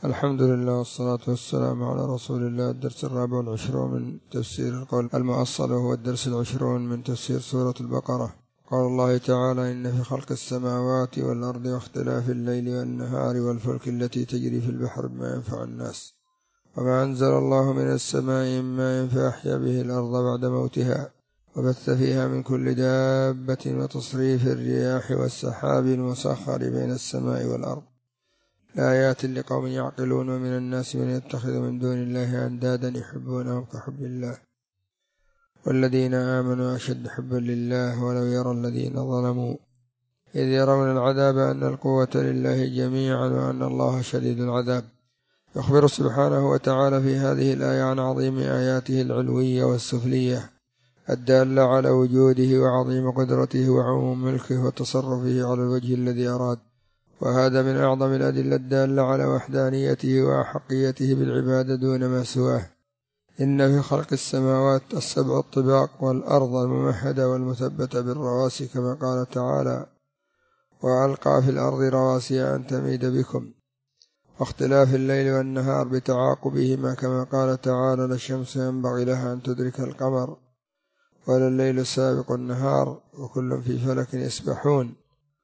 الحمد لله والصلاة والسلام على رسول الله. الدرس 24 من تفسير القول المؤصل، وهو الدرس 20 من تفسير سورة البقرة. قال الله تعالى: إن في خلق السماوات والأرض واختلاف الليل والنهار والفلك التي تجري في البحر بما ينفع الناس وما أنزل الله من السماء من ماء فأحيا به الأرض بعد موتها وبث فيها من كل دابة وتصريف الرياح والسحاب المسخر بين السماء والأرض لآيات لقوم يعقلون. ومن الناس من يتخذ من دون الله أندادا يحبونهم كحب الله والذين آمنوا أشد حبا لله ولو يرى الذين ظلموا إذ يرون العذاب أن القوة لله جميعا وأن الله شديد العذاب. يخبر سبحانه وتعالى في هذه الآية عن عظيم آياته العلوية والسفلية الدالة على وجوده وعظيم قدرته وعموم ملكه وتصرفه على الوجه الذي أراد، وهذا من أعظم الأدلة الدالة على وحدانيته وأحقيته بالعبادة دون ما سواه. إن في خلق السماوات السبع الطباق والأرض الممهدة والمثبتة بالرواسي كما قال تعالى: وألقى في الأرض رواسي أن تميد بكم، واختلاف الليل والنهار بتعاقبهما كما قال تعالى: لا الشمس ينبغي لها أن تدرك القمر ولا الليل سابق النهار وكل في فلك يسبحون.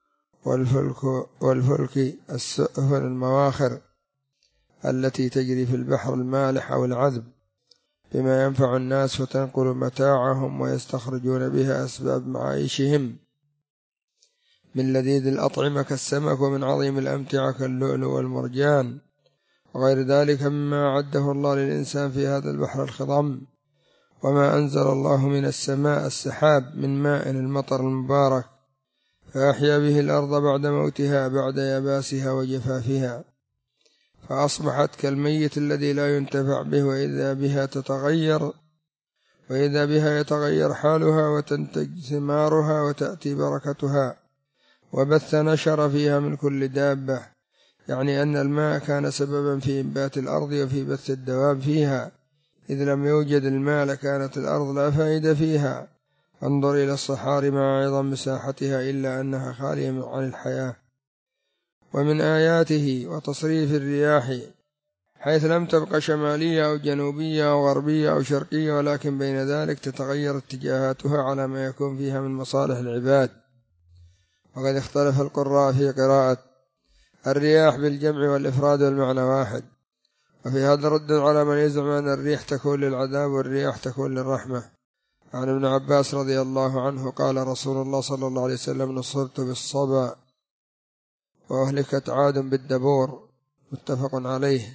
والفلك السفن المواخر التي تجري في البحر المالح أو العذب بما ينفع الناس وتنقل متاعهم ويستخرجون بها أسباب معايشهم من لذيذ الأطعمة كالسمك، ومن عظيم الأمتعة كاللؤلؤ والمرجان وغير ذلك مما أعده الله للإنسان في هذا البحر الخضم. وما أنزل الله من السماء السحاب من ماء المطر المبارك فأحيا به الأرض بعد موتها بعد يباسها وجفافها فأصبحت كالميت الذي لا ينتفع به، وإذا بها يتغير حالها وتنتج ثمارها وتأتي بركتها. وبث نشر فيها من كل دابة، يعني أن الماء كان سببا في إنبات الأرض وفي بث الدواب فيها، إذ لم يوجد الماء لكانت الأرض لا فائدة فيها. انظر إلى الصحاري مع عظم مساحتها إلا أنها خالية عن الحياة. ومن آياته وتصريف الرياح حيث لم تبق شمالية أو جنوبية أو غربية أو شرقية، ولكن بين ذلك تتغير اتجاهاتها على ما يكون فيها من مصالح العباد. وقد اختلف القراء في قراءة الرياح بالجمع والإفراد والمعنى واحد، وفي هذا رد على من يزعم أن الريح تكون للعذاب والرياح تكون للرحمة. عن ابن عباس رضي الله عنه قال: رسول الله صلى الله عليه وسلم: نصرت بالصبا وأهلكت عاد بالدبور، متفق عليه.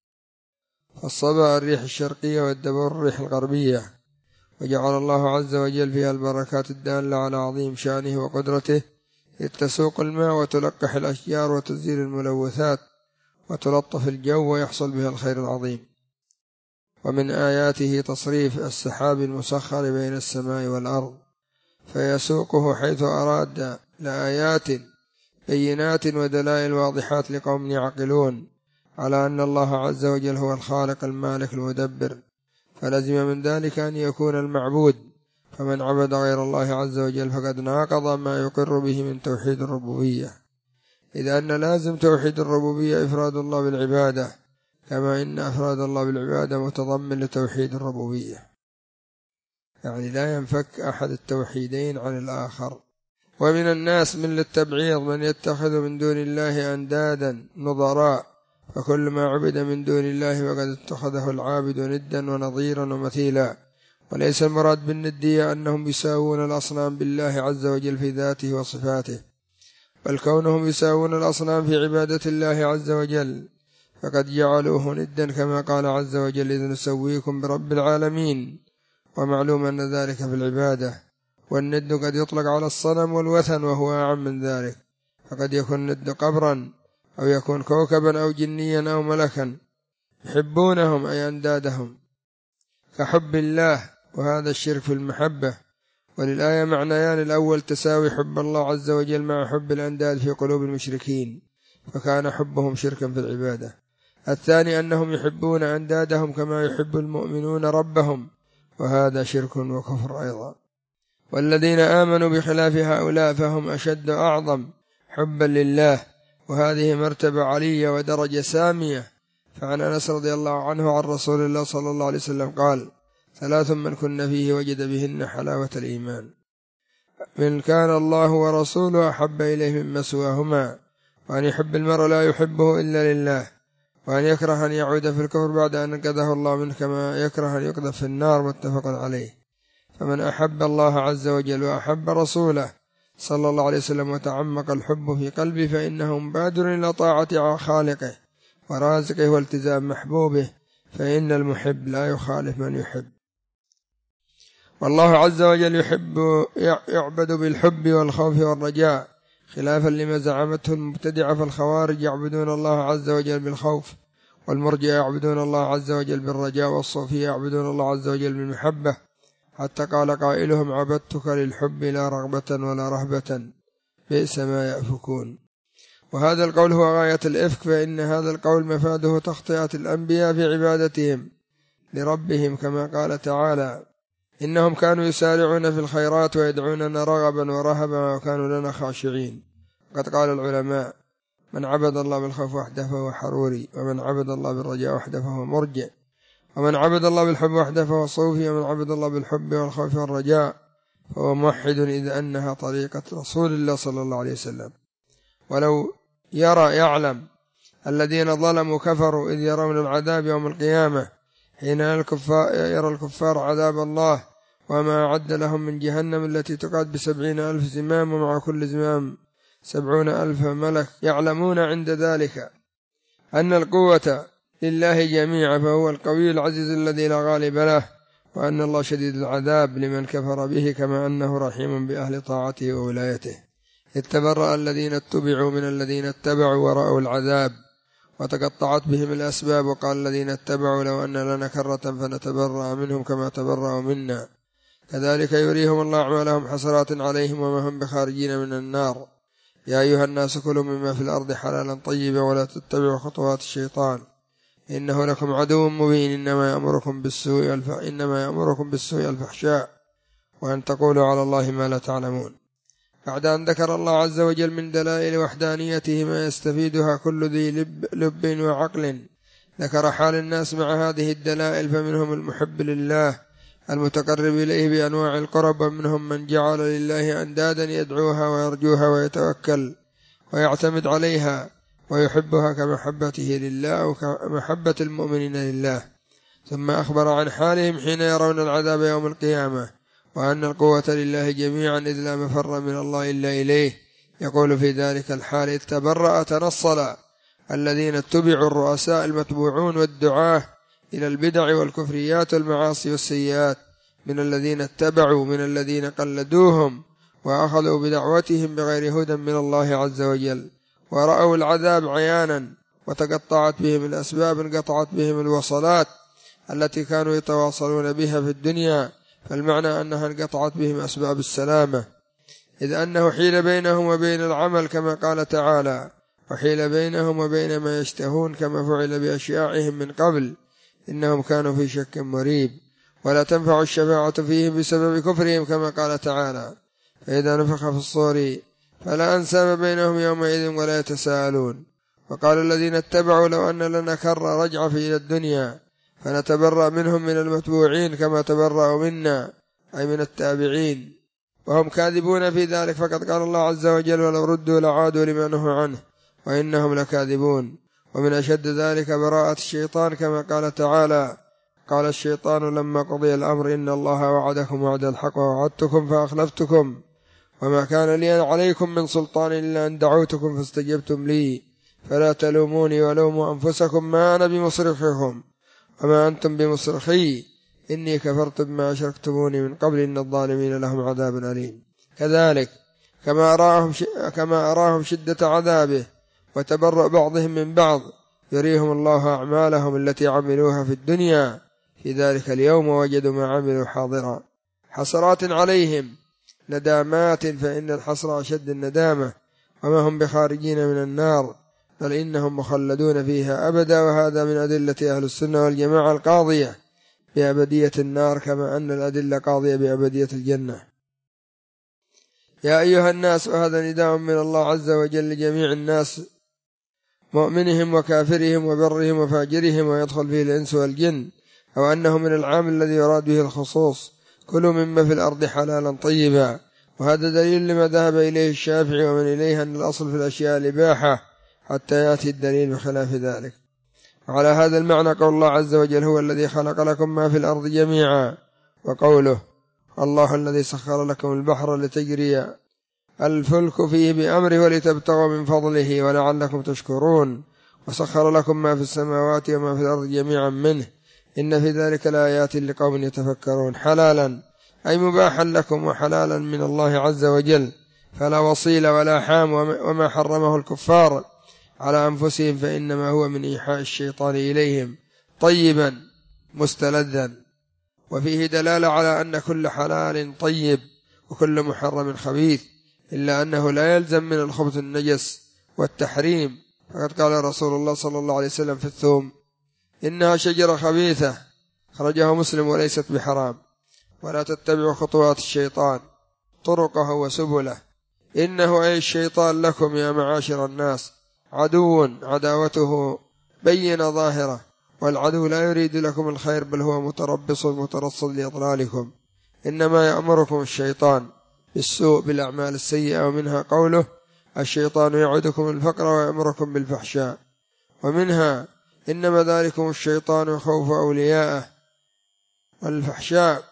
فالصبا الريح الشرقية والدبور الريح الغربية، وجعل الله عز وجل فيها البركات الدالة على عظيم شأنه وقدرته، إذ تسوق الماء وتلقح الأشجار وتزيل الملوثات وتلطف الجو ويحصل بها الخير العظيم. ومن آياته تصريف السحاب المسخر بين السماء والأرض فيسوقه حيث أراد لآيات بينات ودلائل واضحات لقوم يعقلون على أن الله عز وجل هو الخالق المالك المدبر، فلزم من ذلك أن يكون المعبود، فمن عبد غير الله عز وجل فقد ناقض ما يقر به من توحيد الربوبية، إذ أن لازم توحيد الربوبية إفراد الله بالعبادة، كما إن أفراد الله بالعبادة متضمن لتوحيد الربوبية، يعني لا ينفك أحد التوحيدين عن الآخر. ومن الناس من للتبعيض من يتخذ من دون الله أندادا نظراء، فكل ما عبد من دون الله وقد اتخذه العابد ندا ونظيرا ومثيلا. وليس المراد بالندية أنهم يساوون الأصنام بالله عز وجل في ذاته وصفاته، بل كونهم يساوون الأصنام في عبادة الله عز وجل فقد جعلوه ندا، كما قال عز وجل: إذ نسويكم برب العالمين. ومعلوم أن ذلك في العبادة، والند قد يطلق على الصنم والوثن وهو أعم من ذلك، فقد يكون الند قبرا أو يكون كوكبا أو جنيا أو ملكا يحبونهم أي أندادهم كحب الله، وهذا الشرك في المحبة. وللآية معنيان: الأول تساوي حب الله عز وجل مع حب الأنداد في قلوب المشركين، فكان حبهم شركا في العبادة. الثاني أنهم يحبون أندادهم كما يحب المؤمنون ربهم، وهذا شرك وكفر أيضا. والذين آمنوا بخلاف هؤلاء فهم أشد أعظم حبا لله، وهذه مرتبة علية ودرجة سامية فعن أنس رضي الله عنه عن رسول الله صلى الله عليه وسلم قال: 3 من كن فيه وجد بهن حلاوة الإيمان: من كان الله ورسوله أحب إليه مما سواهما، وأن يحب المرء لا يحبه إلا لله، وأن يكره أن يعود في الكفر بعد أن أنقذه الله منه كما يكره أن يقذف في النار. متفق عليه. فمن أحب الله عز وجل وأحب رسوله صلى الله عليه وسلم وتعمق الحب في قلبه فإنه مبادر إلى طاعة خالقه ورازقه والتزام محبوبه، فإن المحب لا يخالف من يحب. والله عز وجل يعبد بالحب والخوف والرجاء، خلافا لما زعمته المبتدعة. فالخوارج يعبدون الله عز وجل بالخوف، والمرجئة يعبدون الله عز وجل بالرجاء، والصوفية يعبدون الله عز وجل بالمحبة، حتى قال قائلهم: عبدتك للحب لا رغبة ولا رهبة، بئس ما يأفكون. وهذا القول هو غاية الإفك، فإن هذا القول مفاده تخطئة الأنبياء في عبادتهم لربهم، كما قال تعالى: إنهم كانوا يسارعون في الخيرات ويدعوننا رغبا ورهبا وكانوا لنا خاشعين. قد قال العلماء: من عبد الله بالخوف وحده فهو حروري، ومن عبد الله بالرجاء وحده فهو مرجئ، ومن عبد الله بالحب وحده فهو صوفي، ومن عبد الله بالحب والخوف والرجاء فهو موحد، إذ أنها طريقة رسول الله صلى الله عليه وسلم. ولو يعلم الذين ظلموا كفروا إذ يرون العذاب يوم القيامة، حين يرى الكفار عذاب الله وما أعد لهم من جهنم التي تقاد ب70,000 زمام، ومع كل زمام 70,000 ملك، يعلمون عند ذلك أن القوة لله جميعا، فهو القوي العزيز الذي لا غالب له، وأن الله شديد العذاب لمن كفر به، كما أنه رحيم بأهل طاعته وولايته. إذ تبرأ الذين اتبعوا من الذين اتبعوا ورأوا العذاب وتقطعت بهم الأسباب. وقال الذين اتبعوا: لو أن لنا كرة فنتبرأ منهم كما تبرأوا منا، كذلك يريهم الله أعمالهم حسرات عليهم وما هم بخارجين من النار. يا أيها الناس كلوا مما في الأرض حلالا طيبا ولا تتبعوا خطوات الشيطان إنه لكم عدو مبين. إنما يأمركم بالسوء الفحشاء وأن تقولوا على الله ما لا تعلمون. بعد أن ذكر الله عز وجل من دلائل وحدانيته ما يستفيدها كل ذي لب وعقل، ذكر حال الناس مع هذه الدلائل. فمنهم المحب لله المتقرب إليه بأنواع القرب، ومنهم من جعل لله أندادا يدعوها ويرجوها ويتوكل ويعتمد عليها ويحبها كمحبته لله أو كمحبة المؤمنين لله. ثم أخبر عن حالهم حين يرون العذاب يوم القيامة، وأن القوة لله جميعا إذ لا مفر من الله إلا إليه. يقول في ذلك الحال: إذ تبرأ تنصل الذين اتبعوا الرؤساء المتبوعون والدعاة إلى البدع والكفريات والمعاصي والسيئات من الذين اتبعوا من الذين قلدوهم وأخذوا بدعوتهم بغير هدى من الله عز وجل، ورأوا العذاب عيانا، وتقطعت بهم الأسباب، انقطعت بهم الوصلات التي كانوا يتواصلون بها في الدنيا. فالمعنى أنها انقطعت بهم أسباب السلامة، إذ أنه حيل بينهم وبين العمل، كما قال تعالى: وحيل بينهم وبين ما يشتهون، كما فعل بأشياعهم من قبل إنهم كانوا في شك مريب. ولا تنفع الشفاعة فيهم بسبب كفرهم، كما قال تعالى: فإذا نفخ في الصور فلا أنساب بينهم يومئذ ولا يتساءلون. وقال الذين اتبعوا: لو أن لنا كرة رجعة إلى الدنيا فنتبرأ منهم من المتبوعين كما تبرأوا منا، أي من التابعين، وهم كاذبون في ذلك. فقد قال الله عز وجل: ولو ردوا لعادوا لما نهوا عنه وإنهم لكاذبون. ومن أشد ذلك براءة الشيطان، كما قال تعالى: قال الشيطان لما قضي الأمر إن الله وعدكم وعد الحق ووعدتكم فأخلفتكم وما كان لي عليكم من سلطان إلا أن دعوتكم فاستجبتم لي فلا تلوموني ولوموا أنفسكم ما أنا بمصرخكم وما أنتم بمصرخي إني كفرت بما أشركتموني من قبل إن الظالمين لهم عذاب أليم. كذلك كما أراهم شدة عذابه وتبرأ بعضهم من بعض، يريهم الله أعمالهم التي عملوها في الدنيا في ذلك اليوم ووجدوا ما عملوا حاضرا حسرات عليهم ندامات، فإن الحسرة أشد الندامة، وما هم بخارجين من النار بل إنهم مخلدون فيها أبدا. وهذا من أدلة أهل السنة والجماعة القاضية بأبدية النار، كما أن الأدلة قاضية بأبدية الجنة. يا أيها الناس، وهذا نداء من الله عز وجل لجميع الناس مؤمنهم وكافرهم وبرهم وفاجرهم، ويدخل فيه الإنس والجن، أو أنه من العام الذي يراد به الخصوص: كلوا مما في الأرض حلالا طيبا. وهذا دليل لما ذهب إليه الشافعي ومن إليه أن الأصل في الأشياء الإباحة حتى يأتي الدليل بخلاف ذلك. وعلى هذا المعنى قول الله عز وجل: هو الذي خلق لكم ما في الأرض جميعا، وقوله: الله الذي سخر لكم البحر لتجري الفلك فيه بأمره ولتبتغوا من فضله ولعلكم تشكرون، وسخر لكم ما في السماوات وما في الأرض جميعا منه، إن في ذلك لآيات لقوم يتفكرون. حلالا أي مباحا لكم، وحلالا من الله عز وجل، فلا وصيل ولا حام، وما حرمه الكفار على أنفسهم فإنما هو من إيحاء الشيطان إليهم طيبا مستلذا. وفيه دلالة على أن كل حلال طيب وكل محرم خبيث، إلا أنه لا يلزم من الخبث النجس والتحريم. فقد قال رسول الله صلى الله عليه وسلم في الثوم: إنها شجرة خبيثة، خرجه مسلم، وليست بحرام. ولا تتبعوا خطوات الشيطان طرقه وسبله، إنه أي الشيطان لكم يا معاشر الناس عدو، عداوته بين ظاهرة، والعدو لا يريد لكم الخير، بل هو متربص مترصد لإضلالكم. إنما يأمركم الشيطان بالسوء بالأعمال السيئة، ومنها قوله: الشيطان يعدكم الفقر ويأمركم بالفحشاء. ومنها: إنما ذلكم الشيطان يخوف أولياءه. والفحشاء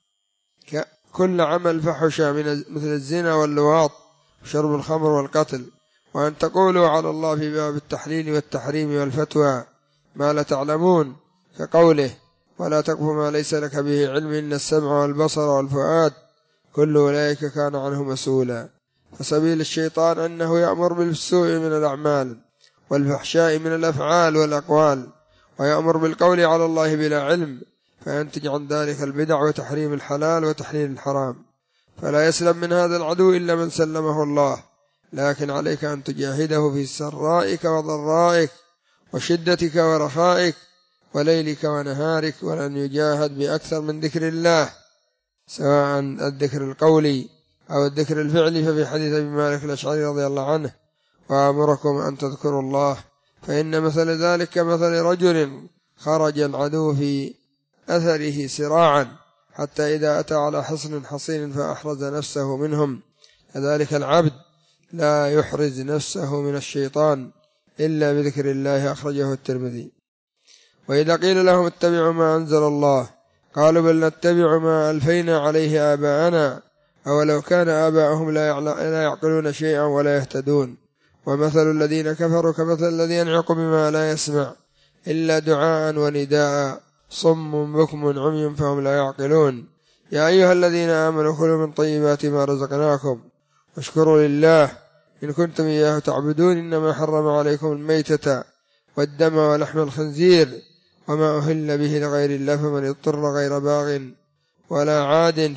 كل عمل فحش مثل الزنا واللواط وشرب الخمر والقتل. وأن تقولوا على الله في باب التحليل والتحريم والفتوى ما لا تعلمون، كقوله: ولا تقف ما ليس لك به علم، إن السمع والبصر والفؤاد كل أولئك كان عنه مسؤولا. فسبيل الشيطان أنه يأمر بالسوء من الأعمال، والفحشاء من الأفعال والأقوال، ويأمر بالقول على الله بلا علم، فينتج عن ذلك البدع وتحريم الحلال وتحليل الحرام. فلا يسلم من هذا العدو إلا من سلمه الله، لكن عليك أن تجاهده في سرائك وضرائك، وشدتك ورخائك، وليلك ونهارك، ولن يجاهد بأكثر من ذكر الله، سواء الذكر القولي أو الذكر الفعلي. ففي حديث أبي مالك الأشعري رضي الله عنه: وأمركم أن تذكروا الله، فإن مثل ذلك كمثل رجل خرج العدو في أثره سراعا، حتى إذا أتى على حصن حصين فأحرز نفسه منهم. كذلك العبد لا يحرز نفسه من الشيطان إلا بذكر الله، أخرجه الترمذي. وإذا قيل لهم اتبعوا ما أنزل الله قالوا بل نتبع ما ألفينا عليه آباءنا، أولو كان آباءهم لا يعقلون شيئا ولا يهتدون. ومثل الذين كفروا كمثل الذي ينعق بما لا يسمع إلا دعاء ونداء، صم بكم عمي فهم لا يعقلون. يا أيها الذين آمنوا كلوا من طيبات ما رزقناكم واشكروا لله إن كنتم إياه تعبدون، إنما حرم عليكم الميتة والدم ولحم الخنزير وما أهل به لغير الله، فمن اضطر غير باغ ولا عاد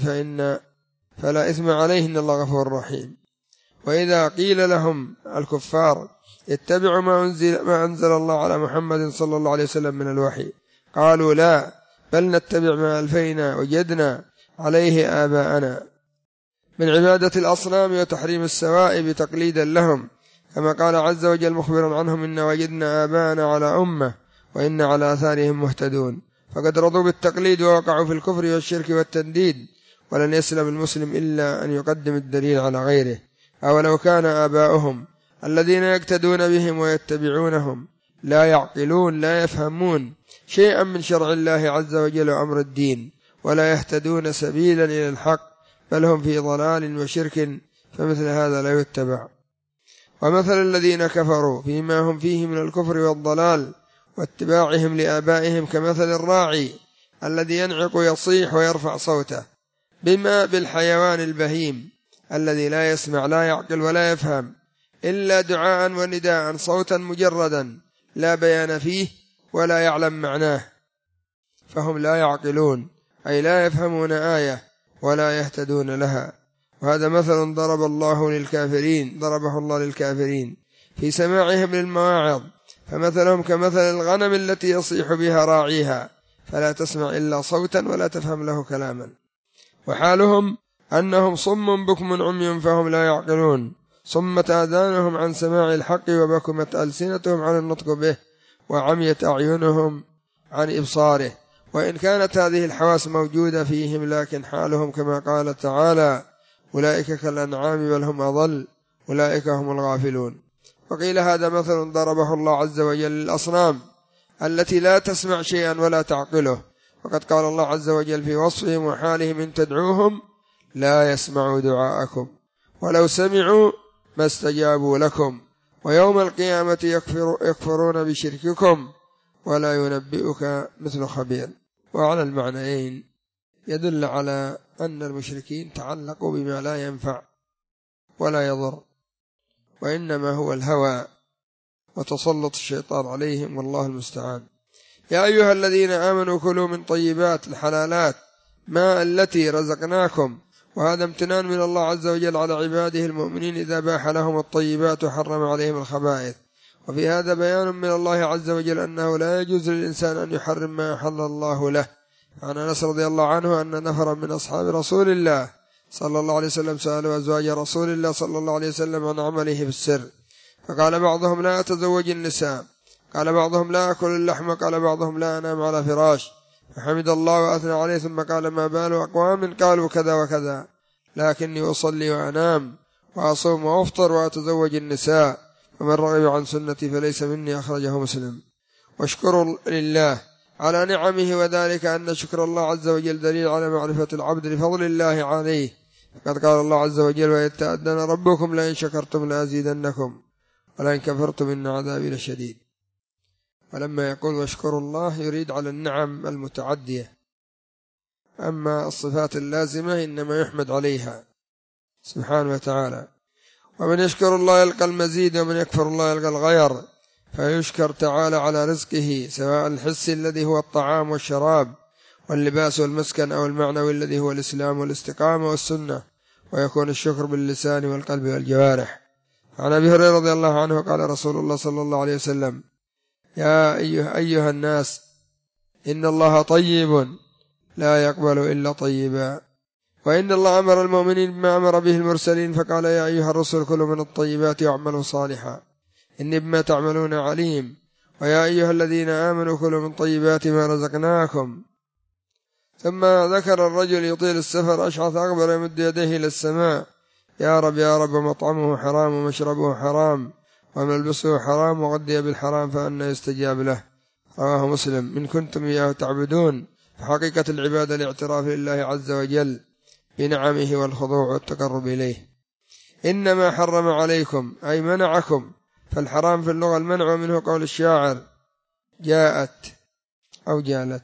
فلا إثم عليه، إن الله غفور رحيم. وإذا قيل لهم الكفار اتبعوا ما أنزل الله على محمد صلى الله عليه وسلم من الوحي قالوا لا، بل نتبع ما ألفينا وجدنا عليه آباءنا، من عبادة الأصنام وتحريم السوائب تقليدا لهم، كما قال عز وجل مخبرا عنهم: إن وجدنا آباءنا على أمة وإن على آثارهم مهتدون. فقد رضوا بالتقليد ووقعوا في الكفر والشرك والتنديد، ولن يسلم المسلم إلا أن يقدم الدليل على غيره. أولو كان آباؤهم الذين يقتدون بهم ويتبعونهم لا يعقلون، لا يفهمون شيئا من شرع الله عز وجل وأمر الدين، ولا يهتدون سبيلا إلى الحق، بل هم في ضلال وشرك، فمثل هذا لا يتبع. ومثل الذين كفروا فيما هم فيه من الكفر والضلال واتباعهم لآبائهم كمثل الراعي الذي ينعق يصيح ويرفع صوته بالحيوان البهيم الذي لا يسمع لا يعقل ولا يفهم إلا دعاء ونداء، صوتا مجردا لا بيان فيه ولا يعلم معناه، فهم لا يعقلون، أي لا يفهمون آية ولا يهتدون لها. وهذا مثل ضربه الله للكافرين في سماعهم للمواعظ، فمثلهم كمثل الغنم التي يصيح بها راعيها فلا تسمع إلا صوتا ولا تفهم له كلاما. وحالهم أنهم صم بكم عمي فهم لا يعقلون، صمت آذانهم عن سماع الحق وبكمت ألسنتهم عن النطق به وعميت أعينهم عن إبصاره. وإن كانت هذه الحواس موجودة فيهم لكن حالهم كما قال تعالى أولئك كالأنعام بل هم أضل أولئك هم الغافلون. وقيل هذا مثل ضربه الله عز وجل للأصنام التي لا تسمع شيئا ولا تعقله، وقد قال الله عز وجل في وصفهم وحالهم إن تدعوهم لا يسمعوا دعاءكم ولو سمعوا ما استجابوا لكم ويوم القيامة يكفرون بشرككم ولا ينبئك مثل خبير. وعلى المعنيين يدل على أن المشركين تعلقوا بما لا ينفع ولا يضر، وإنما هو الهوى وتسلط الشيطان عليهم والله المستعان. يا أيها الذين آمنوا كلوا من طيبات الحلالات ما التي رزقناكم، وهذا امتنان من الله عز وجل على عباده المؤمنين إذا باح لهم الطيبات وحرم عليهم الخبائث. وفي هذا بيان من الله عز وجل أنه لا يجوز للإنسان أن يحرم ما أحل الله له. عن أنس رضي الله عنه أن نفرا من أصحاب رسول الله صلى الله عليه وسلم سألوا أزواج رسول الله صلى الله عليه وسلم عن عمله في السر، فقال بعضهم لا أتزوج النساء، قال بعضهم لا أكل اللحم، قال بعضهم لا أنام على فراش، فحمد الله وأثنى عليه ثم قال ما بال أقوام قالوا كذا وكذا لكني أصلي وأنام وأصوم وأفطر وأتزوج النساء ومن رغب عن سنتي فليس مني أخرجه مسلم. واشكروا لله على نعمه، وذلك أن شكر الله عز وجل دليل على معرفة العبد لفضل الله عليه، فقد قال الله عز وجل وإذ تأذن ربكم لئن شكرتم لأزيدنكم ولئن كفرتم إن عذابي لشديد. ولما يقول واشكروا الله يريد على النعم المتعدية، أما الصفات اللازمة إنما يحمد عليها سبحانه وتعالى. ومن يشكر الله يلقى المزيد ومن يكفر الله يلقى الغير، فيشكر تعالى على رزقه سواء الحسي الذي هو الطعام والشراب واللباس والمسكن أو المعنوي الذي هو الإسلام والاستقامة والسنة، ويكون الشكر باللسان والقلب والجوارح. عن أبي هريرة رضي الله عنه قال رسول الله صلى الله عليه وسلم يا أيها الناس إن الله طيب لا يقبل إلا طيبا، وإن الله أمر المؤمنين بما أمر به المرسلين فقال يا أيها الرسل كلوا من الطيبات واعملوا صالحا إني بما تعملون عليم، ويا أيها الذين آمنوا كلوا من طيبات ما رزقناكم. ثم ذكر الرجل يطيل السفر أشعث أغبر يمد يديه إلى السماء يا رب يا رب مطعمه حرام ومشربه حرام وملبسه حرام وغذي بالحرام فأنى يستجاب له، رواه مسلم. من كنتم إياه تعبدون، فحقيقة العبادة الاعتراف لله عز وجل بنعمه والخضوع والتقرب إليه. إنما حرم عليكم أي منعكم، فالحرام في اللغة المنع، منه قول الشاعر جاءت أو جالت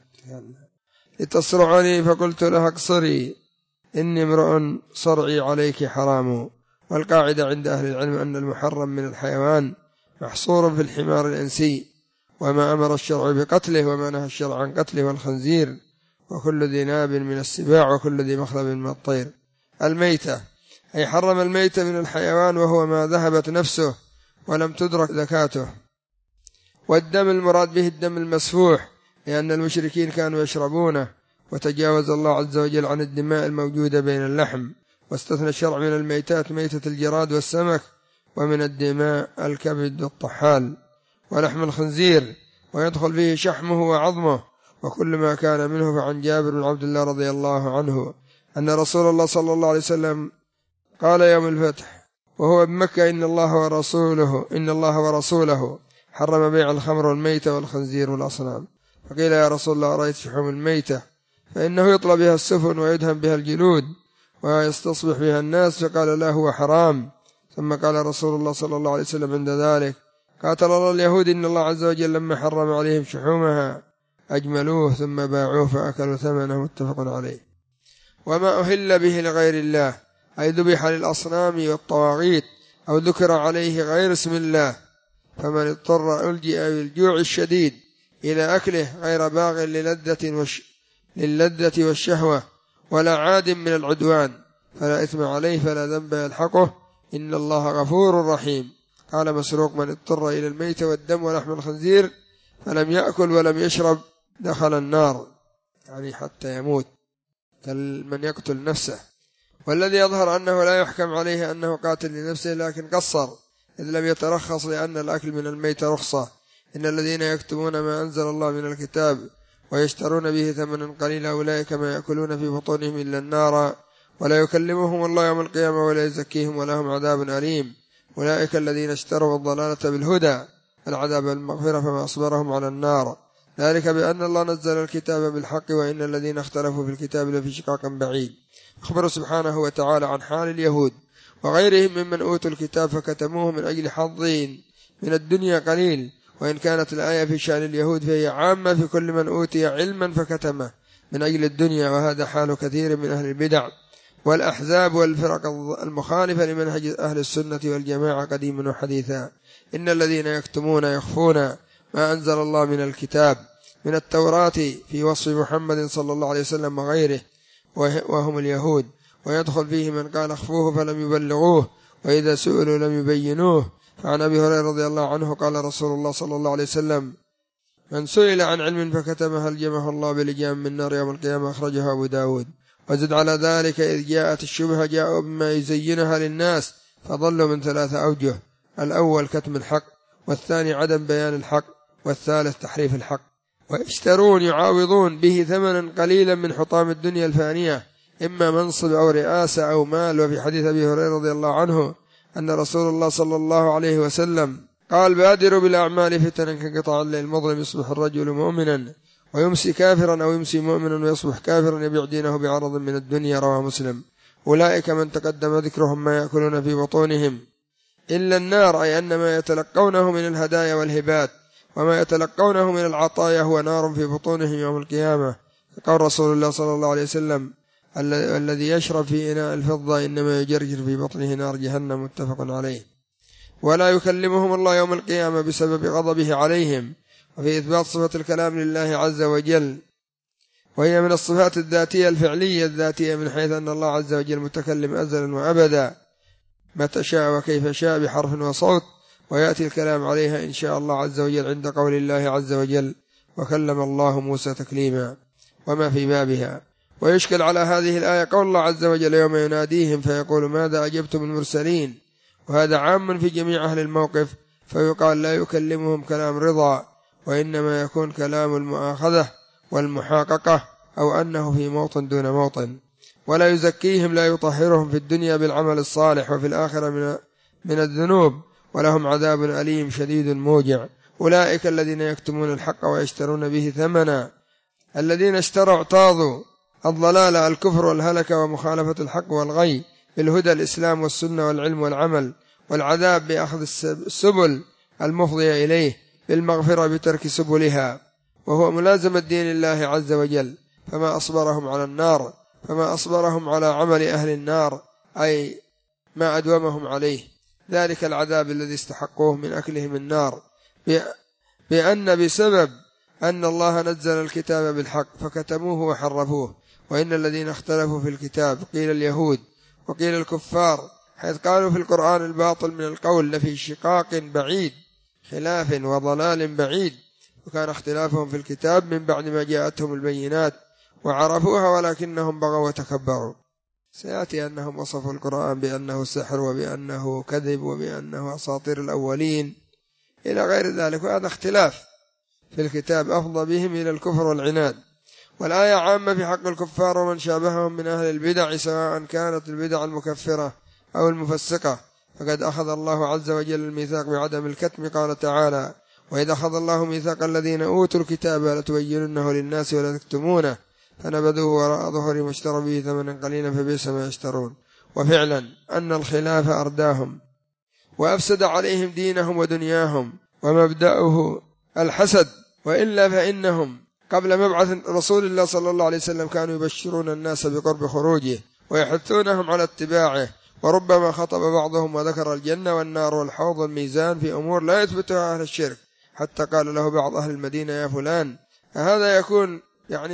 لتصرعني فقلت لها اقصري إني امرؤ صرعي عليك حرام. والقاعدة عند أهل العلم أن المحرم من الحيوان محصور في الحمار الإنسي وما أمر الشرع بقتله وما نهى الشرع عن قتله، والخنزير وكل ذي ناب من السباع وكل ذي مخلب من الطير. الميتة أي حرم الميتة من الحيوان وهو ما ذهبت نفسه ولم تدرك زكاته. والدم المراد به الدم المسفوح لأن المشركين كانوا يشربونه، وتجاوز الله عز وجل عن الدماء الموجودة بين اللحم، واستثنى الشرع من الميتات ميتة الجراد والسمك، ومن الدماء الكبد والطحال ولحم الخنزير، ويدخل فيه شحمه وعظمه وكل ما كان منه. فعن جابر بن عبد الله رضي الله عنه أن رسول الله صلى الله عليه وسلم قال يوم الفتح وهو بمكة إن الله ورسوله حرم بيع الخمر والميتة والخنزير والأصنام. فقيل يا رسول الله رأيت شحوم الميتة فإنه يطلى بها السفن ويدهن بها الجلود ويستصبح بها الناس، فقال لا هو حرام. ثم قال رسول الله صلى الله عليه وسلم عند ذلك قاتل الله اليهود إن الله عز وجل لما حرم عليهم شحومها أجملوه ثم باعوه فأكلوا ثمنه، متفق عليه. وما أهل به لغير الله أي ذبح للأصنام والطواغيت أو ذكر عليه غير اسم الله، فمن اضطر ألجئ بالجوع الشديد إلى أكله غير باغ للذة والشهوة ولا عاد من العدوان فلا إثم عليه فلا ذنب يلحقه إن الله غفور رحيم. قال مسروق من اضطر إلى الميت والدم ولحم الخنزير فلم يأكل ولم يشرب دخل النار، يعني حتى يموت كمن يقتل نفسه. والذي يظهر أنه لا يحكم عليه أنه قاتل لنفسه، لكن قصر إذ لم يترخص لأن الأكل من الميت رخصة. إن الذين يكتمون ما أنزل الله من الكتاب ويشترون به ثمنا قليلا أولئك ما يأكلون في بطونهم إلا النار ولا يكلمهم الله يوم القيامة ولا يزكيهم ولهم عذاب أليم. أولئك الذين اشتروا الضلالة بالهدى العذاب المغفرة فما أصبرهم على النار، ذلك بأن الله نزل الكتاب بالحق وإن الذين اختلفوا في الكتاب لفي شقاق بعيد. أخبر سبحانه وتعالى عن حال اليهود وغيرهم ممن أوتوا الكتاب فكتموه من أجل حظين من الدنيا قليل. وإن كانت الآية في شأن اليهود فهي عامة في كل من أوتي علما فكتمه من أجل الدنيا، وهذا حال كثير من أهل البدع والأحزاب والفرق المخالفة لمنهج أهل السنة والجماعة قديما وحديثا. إن الذين يكتمون يخفون ما أنزل الله من الكتاب من التوراة في وصف محمد صلى الله عليه وسلم وغيره وهم اليهود، ويدخل فيه من قال اخفوه فلم يبلغوه وإذا سئلوا لم يبينوه. فعن أبي هريرة رضي الله عنه قال رسول الله صلى الله عليه وسلم: من سئل عن علم فكتمه ألجمه الله بلجام من نار يوم القيامة، أخرجها أبو داود. وزد على ذلك إذ جاءت الشبهة جاءوا بما يزينها للناس فضلوا من 3 أوجه: الأول كتم الحق، والثاني عدم بيان الحق، والثالث تحريف الحق. ويشترون يعاوضون به ثمنا قليلا من حطام الدنيا الفانية، إما منصب أو رئاسة أو مال. وفي حديث أبي هريرة رضي الله عنه أن رسول الله صلى الله عليه وسلم قال: بادروا بالأعمال فتنا كقطع الليل المظلم، يصبح الرجل مؤمنا ويمسي كافرا أو يمسي مؤمنا ويصبح كافرا يبيع دينه بعرض من الدنيا. رواه مسلم. أولئك من تقدم ذكرهم ما يأكلون في بطونهم إلا النار، أي أن ما يتلقونه من الهدايا والهبات وما يتلقونه من العطايا هو نار في بطونهم يوم القيامة. قال رسول الله صلى الله عليه وسلم: الذي يشرب في إناء الفضة إنما يجرجر في بطنه نار جهنم، متفق عليه. ولا يكلمهم الله يوم القيامة بسبب غضبه عليهم. وفي إثبات صفة الكلام لله عز وجل، وهي من الصفات الذاتية الفعلية الذاتية، من حيث أن الله عز وجل متكلم أزلا وأبدا متى شاء وكيف شاء بحرف وصوت، ويأتي الكلام عليها إن شاء الله عز وجل عند قول الله عز وجل: وكلم الله موسى تكليما، وما في بابها. ويشكل على هذه الآية قول الله عز وجل: يوم يناديهم فيقول ماذا أجبتم المرسلين، وهذا عام في جميع أهل الموقف، فيقال لا يكلمهم كلام رضا، وإنما يكون كلام المؤاخذة والمحاققة، أو أنه في موطن دون موطن. ولا يزكيهم، لا يطهرهم في الدنيا بالعمل الصالح وفي الآخرة من الذنوب، ولهم عذاب أليم شديد موجع. أولئك الذين يكتمون الحق ويشترون به ثمنا. الذين اشتروا اعتاضوا الضلال الكفر والهلك ومخالفة الحق والغي بالهدى الإسلام والسنة والعلم والعمل، والعذاب بأخذ السبل المفضية إليه بالمغفرة بترك سبلها، وهو ملازمة دين الله عز وجل. فما أصبرهم على النار، فما أصبرهم على عمل أهل النار، أي ما أدومهم عليه، ذلك العذاب الذي استحقوه من أكلهم النار، بأن بسبب أن الله نزل الكتاب بالحق فكتموه وحرفوه. وإن الذين اختلفوا في الكتاب قيل اليهود وقيل الكفار، حيث قالوا في القرآن الباطل من القول لفي شقاق بعيد، خلاف وضلال بعيد. وكان اختلافهم في الكتاب من بعد ما جاءتهم البينات وعرفوها، ولكنهم بغوا وتكبروا. سيأتي أنهم وصفوا القرآن بأنه سحر وبأنه كذب وبأنه أساطير الأولين إلى غير ذلك، وهذا اختلاف في الكتاب أفضى بهم إلى الكفر والعناد. والآية عامة في حق الكفار ومن شابههم من أهل البدع، سواء كانت البدع المكفرة أو المفسقة. فقد أخذ الله عز وجل الميثاق بعدم الكتم، قال تعالى: وإذا أخذ الله ميثاق الذين أوتوا الكتاب لتبيننه للناس ولا تكتمونه فنبذوه وراء ظهرهم واشتروا به ثمنا قليلا فبئس ما يشترون. وفعلا أن الخلاف أرداهم وأفسد عليهم دينهم ودنياهم، ومبدأه الحسد. وإلا فإنهم قبل مبعث رسول الله صلى الله عليه وسلم كانوا يبشرون الناس بقرب خروجه ويحثونهم على اتباعه، وربما خطب بعضهم وذكر الجنة والنار والحوض والميزان في أمور لا يثبتها أهل الشرك، حتى قال له بعض أهل المدينة: يا فلان، هذا يكون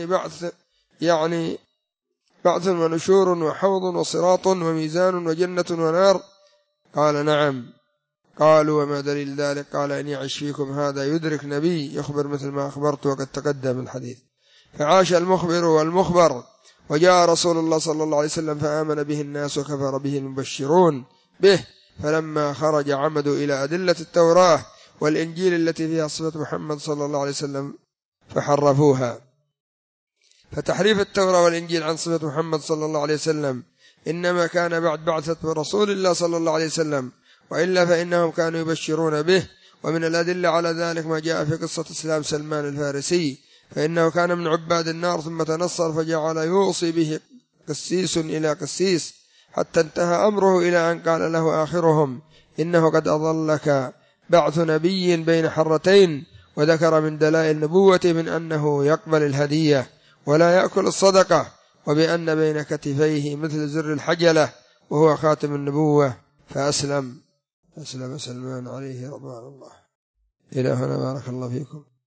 بعث ونشور وحوض وصراط وميزان وجنة ونار؟ قال: نعم. قالوا: وما دليل ذلك؟ قال: إن يعش فيكم هذا يدرك نبي يخبر مثل ما أخبرت، وقد تقدم الحديث. فعاش المخبر والمخبر، وجاء رسول الله صلى الله عليه وسلم فآمن به الناس وكفر به المبشرون به. فلما خرج عمدوا إلى أدلة التوراة والإنجيل التي فيها صفة محمد صلى الله عليه وسلم فحرفوها. فتحريف التوراة والإنجيل عن صفة محمد صلى الله عليه وسلم إنما كان بعد بعثة رسول الله صلى الله عليه وسلم، وإلا فإنهم كانوا يبشرون به. ومن الأدلة على ذلك ما جاء في قصة إسلام سلمان الفارسي، فإنه كان من عباد النار ثم تنصر فجعل يوصي به قسيس إلى قسيس، حتى انتهى أمره إلى أن قال له آخرهم: إنه قد أضلك بعث نبي بين حرتين. وذكر من دلائل نبوته من أنه يقبل الهدية ولا يأكل الصدقة، وبأن بين كتفيه مثل زر الحجلة وهو خاتم النبوة. فأسلم سلمان عليه رضوان الله. إلى هنا بارك الله فيكم.